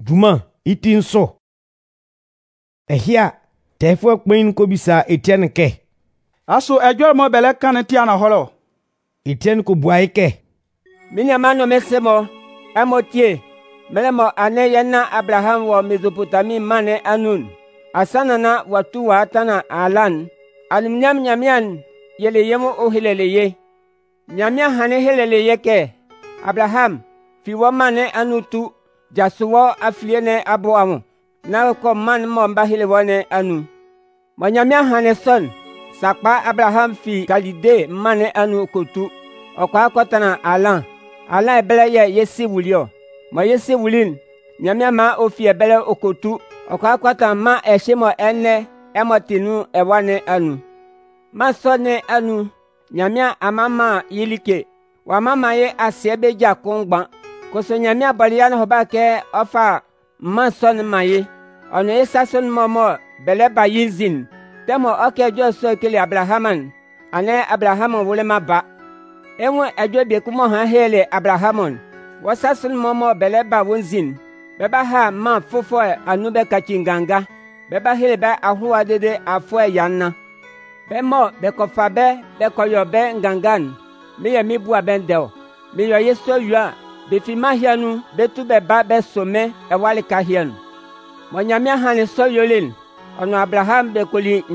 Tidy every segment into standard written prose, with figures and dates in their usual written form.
Juma itin so. Ehia, tefo kpen ko bisa Etienne ke. Aso ejo mo bele kan ti ana holo. Etienne ko buai ke. Minyama no mesemo, amotie. Melemo ane yana Abraham wa Mesopotami mane anun. Asana na watu wa atana alan. Alumnyam nyamian yele yemo o heleleye. Nyamia hane heleleye ke. Abraham fi wa mane anutu. Jasuwa afliene abo amu. Na ko man mo mba helewane anu. Manyamia hane son. Sakpa Abraham fi Kalide mane anu kotu. Okwa kotana alan. Alan ebele ye yesi wulio. Ma yesi wulin. Nyamia ma ofi ebele okotu. Okwa kotana ma eshimo ene emotinu ewane anu. Ma sone anu. Nyamia amama yilike. Wa mama ye asiebe jakongba. Koso nyamia baliana hobake ofa ma son maye. Ono esa son momo bele ba yinzin. Temo oke jo so kele Abrahaman. Ane Abraham wole maba. Enwe ejo be kumo ha hele Abrahamon. Wasa son momo bele ba wonzin. Beba ha ma fofo anu be kachinganga. Beba hele be ahuwa dede afo yanna. Bemo be kofa be koyo be ngangan. Miye mi bua bendeo. Miyo yeso yua. Befima hianu betu beba be some ewali ka hianu. Monyamia hane so yolin. Ono Abraham be koli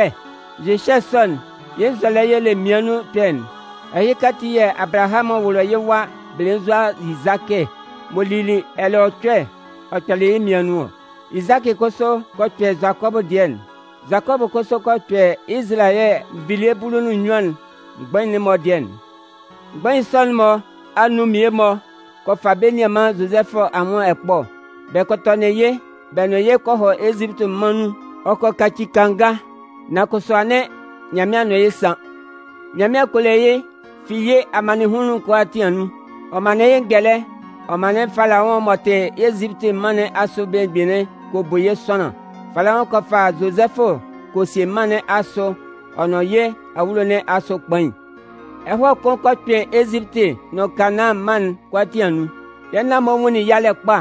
njeshe son. Yenzole yele mianu pen. Ehikati ye Abraham wulo yewa blenzwa Izake. Molili ele otwe. Otwele mianu. Izake koso kotwe Jacob dien. Jacob koso kotwe Israel bilie bulunu nyuan. Mgben mo dien. Mgben son mo anu mie mo. Ko fabeniama Joseph amon ekpo. Be kotone ye. Beno ye koho Egypte manu. Oko kachikanga. Na kosoane nyamia no yesan. Nyamia koleye fiye amani hunu kwa tianu. Omane yengele. Omane falaon mote Egypte mane aso benbine ko boye sona. Falaon ko fa Joseph ko se mane aso. Ono ye awulone aso kpan. Eho kon ko twe Egypte no kana man kwa tianu. Yana mo woni yale kpa.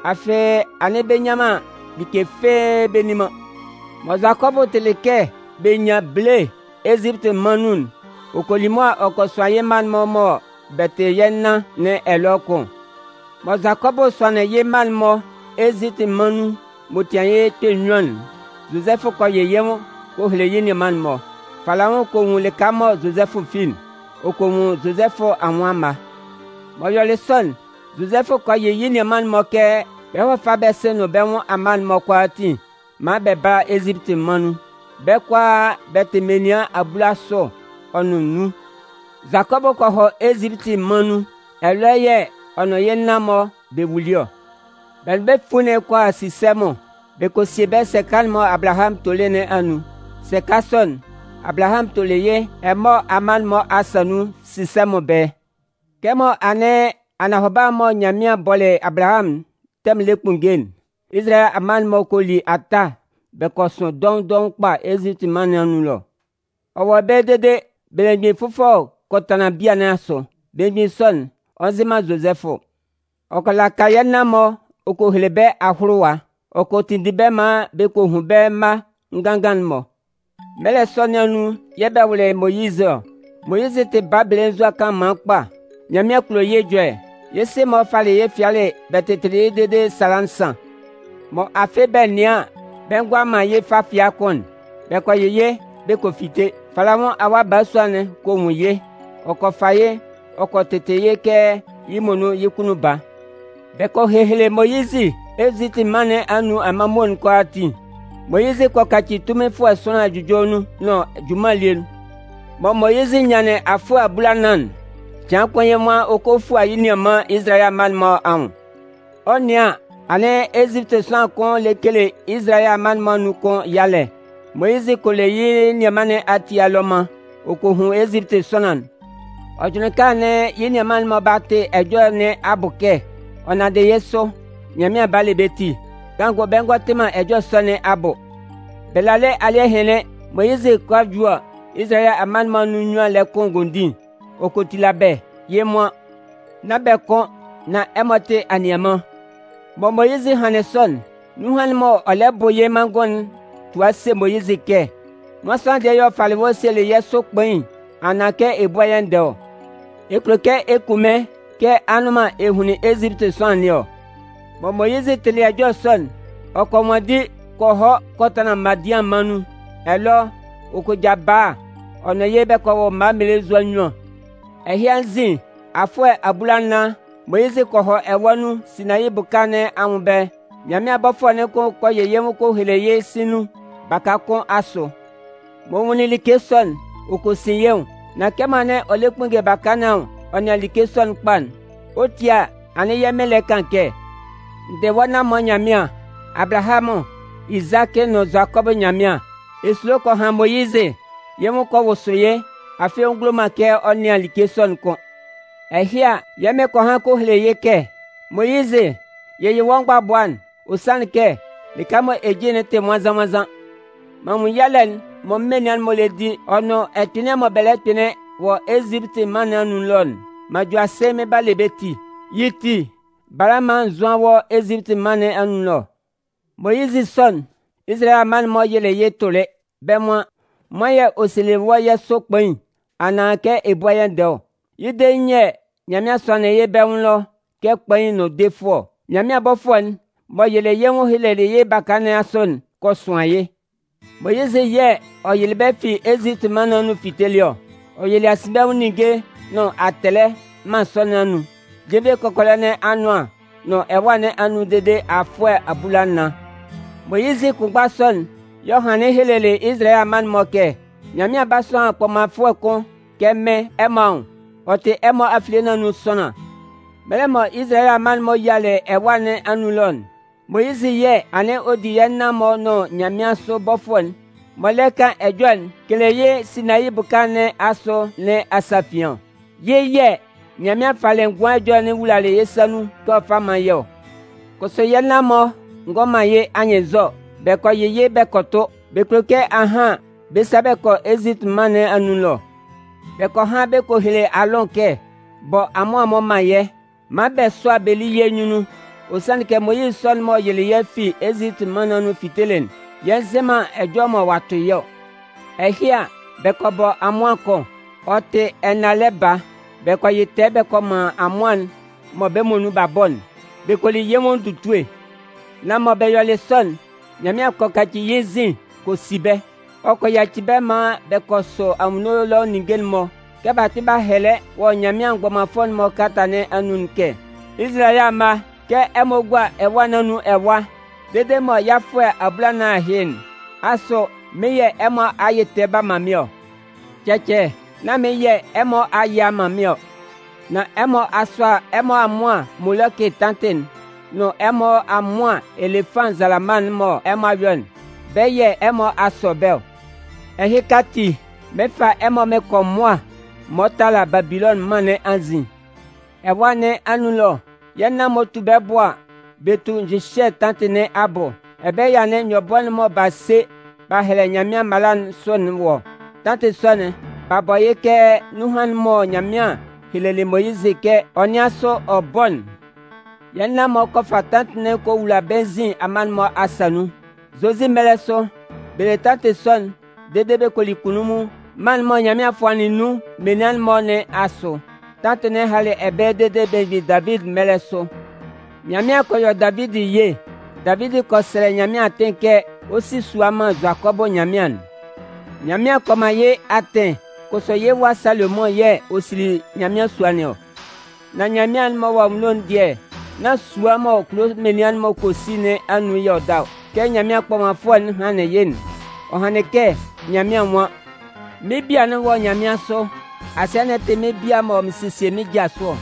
Afe anebe nyama bike fe benima. Mo Jacobo teleke benya ble Egypte manun. Okolimoa okoswaye man momo bete yenna ne eloko. Mo Jacobo swane ye man mo Egypte manu motianye te nyon. Joseph ko ye yemo ko hle yini man mo. Falaon ko wule kamo Joseph fin. Okomu Joseph amwama. Mo yole son Joseph ko ye yini man mo ke beho fabe seno bewo aman mo kwati. Ma beba Egypte manu. Bekwa betemenia abulaso onunu. Jacob ko ho Egypte manu. Eleye ono yenamo bewulio. Belbe fune kwa sisemo. Beko siebe sekalmo Abraham tolene anu. Sekason. Abraham toleye emo aman mo asanu sisemo be. Kemo ane anahoba mo nyamia bole Abraham tem lekungen. Israel aman mo koli ata. Beko son don pa Egypte mananu lo. Owo be dede belengi fufo kotana biana so. Bengi son onzima Joseph. Okola kayana mo oko helebe ahruwa. Oko tindibe ma beko hube ma ngangan mo. Mele sonyanu yebe wule Moïse. Moïse te babelenzwa kan mankpa. Nyamia kulo yejwe. Yese mo fale ye fiale betetre dede salansan. Mo afe ben nia. Bengwa ma ye fa fiakon. Beko ye beko fite. Falawon awa baswane ko muye. Oko faye. Oko teteye ke yimono yekunu ba. Beko hehele Moïse. Eziti mane anu amamon kwa ati. Moïse kwa kachi tume fua sona jujonu no jumalien. Mo Moïse nyane afu abulanan. Tian kwenye mwa oko fua yiniama Israel man mo an. Onia ane Egypte san kon lekele Israel man mo nu kon yale. Moïse kole yiniamane ati aloma. Oko hun Egypte sonan. Ojuneka ne yiniaman mo bate ejo ne abuke. Onade yeso. Nyamia bale beti. Kango bengo tema ejo sone abo. Belale alie hene. Moïse kwa jua. Israel aman manu nyua le kongondi. Okoti la be. Ye mwa. Na be kon. Na emote aniama. Mo Moïse haneson, nuhan mo ole boye mangon, toi se Moïse ke. Moi sans d'ailleurs fallait se le yeso kpen, anake e boyendo. E kloke e kume, ke anuma e huni Égypte son nio. Mo Moïse tele ajo son, okomodi koho kotana madian manu. Elo, ukujaba, ono yebe ko ma mele zwanyo. Ehianzi, afwe abulana, Moïse koho ewanu Sinayi bukane amube. Nyame abofo ne ko yeyemu ko heleye sinu, baka ko aso. Mo woni likeson, ukosiyew, na kemane olekpunge bakana, onya likeson kpan. Otia, ane yemele kanke. De wana mo nyamia, Abrahamu, Isake no Jacob nyamia. Eslo ko ha Moïse, yemu ko wosoye, afi ongloma ke onya likeson ko. Ehia, yeme ko ha ko heleye ke. Moïse, yeye wangba bwan, usan ke, likamo ejine te mwazan. Mamu yalen, mo menyan mo ledi, ono etine mo beletine, wo Égypte mananun lon. Majwa se me balebeti, yiti, balaman zwan wo Égypte mananun lo. Moïse son, Israël man mo yele ye tole, ben moi ye osile wo ye sokpen, ananke e boyen do. Yide nye, nyamia sone ye ben lo, ke kpen no defo. Nyamia bofon, mo yele ye ngo hilele ye bakane ason, ko soye. Moïse ye, o yele be fi Égypte mananu fitelio. O yele asibe unige, no atele, man sonanu. Jebe kokolene anwa, no ewane anu dede afwe abulana. Moïse kugba son, yohane helele Israël man moke. Nyamia bason akpoma fwe kon, keme emaun. Ote emo afilena nu sona. Melemo Israël man mo yale ewane anulon. Moïse ye ane odi yenna mo no nyamia so bofon. Moleka ejon keleye Sinayi bukane aso ne asafian. Ye nyamia falen gwa ejon wulale yesanu ko fama yo. Koso yenna mo ngoma ye anyezo. Beko ye bekoto. Bekloke aha besabe ko Égypte mane anulo. Beko ha beko hele alonke. Bo amo maye. Mabe so abeli ye nyunu. Osan ke Moïse son mo yele ye fi Égypte mananu fitelen. Yen zema ejomo watu yo. Ehia beko bo amwanko. Ote enaleba. Beko yete beko ma amwan. Mo be monu babon. Beko li yemon tutwe. Na mo be yole son. Nyamia kokati yezin ko sibe. Oko yachibe ma beko so amuno lo ningel mo. Keba tiba hele wo nyamia ngoma fon mo katane anunke. Israel ma ke emogwa ewa nanu ewa. Dede mo yafwe ablana hin. Aso meye emo ayeteba mamio. Cheche na meye emo aya mamio. Na emo aswa emo amwa muloke tanten. No emo amwa elefant zalaman mo emo avion. Beye emo asobel. Ehikati mefa emo meko mwa. Motala Babylon mane anzi. Ewane anulo. Yena motu beboa. Betu njishe tantene abo. Ebe yane nyobon mo base. Ba hele nyamia malan son wo. Tante son. Baboye ke nuhan mo nyamia. Hilele Moïse ke onyaso obon. Yena mo kofa tantene ko wula benzin aman mo asanu. Zozi meleso. Bele tante son. Dedebe kolikunumu. Man mo nyamia fwani nu. Menan mo ne aso. Tantene hale ebe dedebe David meleso. Nyamia koyo David ye. David ko sele nyamia tenke osi suama Jacobo nyamian. Nyamia koma ye aten. Koso ye wa Salomon ye osili nyamia suaneo. Na nyamian mo wa mlon die. Na suama oklo menian mo kosine anu yo daw. Ke nyamia koma fon hane yen. O hane ke nyamia mwa. Mebia na wo nyamia so. Asene te mebia mo msisi mi jaso.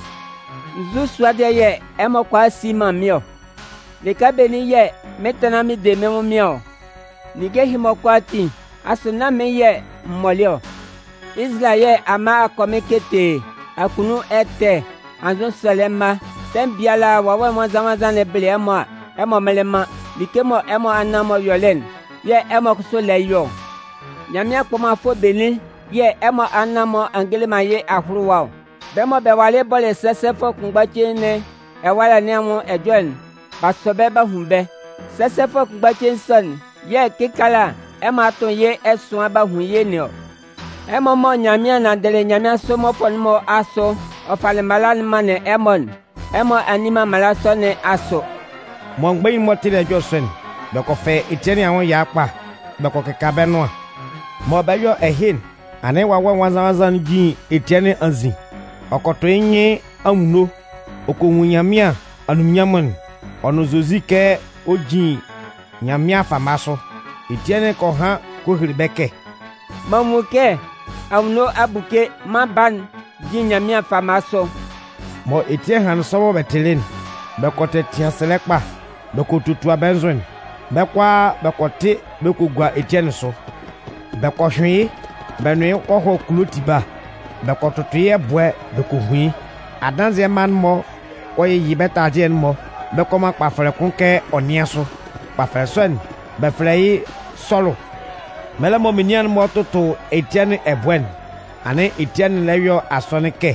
Nzu swade ye emo kwa sima mio. Leka beni ye metana mi de memo mio. Nige himo kwa ti. Asuna me ye mmolio. Israel ye ama akomekete. Akunu ete. Anzo solema. Tembiala wawe mwazamaza nebele emo melema. Likemo emo anamo yolen. Ye emo kusole yo. Nyamia koma fo beni. Ye emo anamo angelema ye ahruwao. Bemo be wale bole sese fo kungbache ne. Ewala ne mo ejon. basobe ba humbe sesefo kugbacheson ye kikala ematon ye esun ba hunye ne o emomo nyamia na dele nyamia somo ponmo aso ofale malal mane emo anima malaso ne aso mo ngbe mo tire josen be ko fe Etienne awon ya pa be ko keka benoa mo be yo ehin ane wa wanzan gi Etienne anzi okoto enye amuno okomunyamia anumnyaman ono zozi ke oji nyamia famaso Etienne ko ha ko hiribeke mamuke amuno abuke maban ji nyamia famaso mo Etienne han so betelen be ko te tia selekpa be ko tutu abenzwen be kwa be ko te be ko gwa Etienne so be ko hwe be no ko ho kulotiba be ko tutu ye boe be ko hui adanze man mo oye yibeta jen mo be ko ma kpafere kunke oniaso kpafere son be frei solo mele mo minian mo toto Etienne ebwen ane Etienne leyo asonike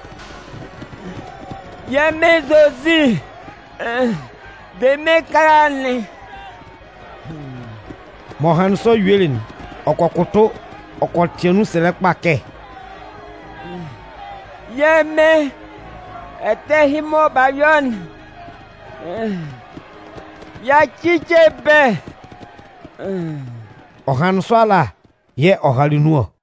ye mezozi de mekalani mo han so yelin okokoto okotienu selekpa ke ye me etehimo bayon ya chichebe ohan so ala ye ohalinuo